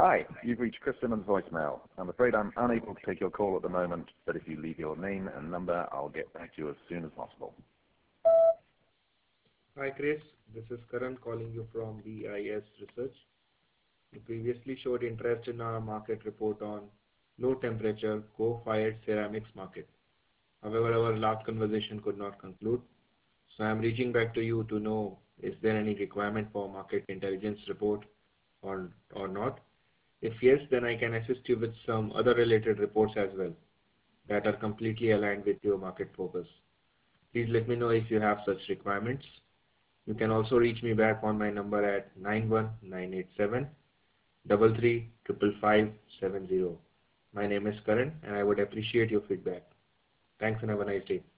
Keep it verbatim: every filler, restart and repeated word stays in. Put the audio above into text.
Hi, you've reached Chris Simmons' voicemail. I'm afraid I'm unable to take your call at the moment, but if you leave your name and number, I'll get back to you as soon as possible. Hi Chris, this is Karan calling you from B I S Research. You previously showed interest in our market report on low temperature coal-fired ceramics market. However, our last conversation could not conclude. So I am reaching back to you to know is there any requirement for market intelligence report or, or not. If yes, then I can assist you with some other related reports as well that are completely aligned with your market focus. Please let me know if you have such requirements. You can also reach me back on my number at nine one nine eight seven, three three five five seven zero. My name is Karan and I would appreciate your feedback. Thanks and have a nice day.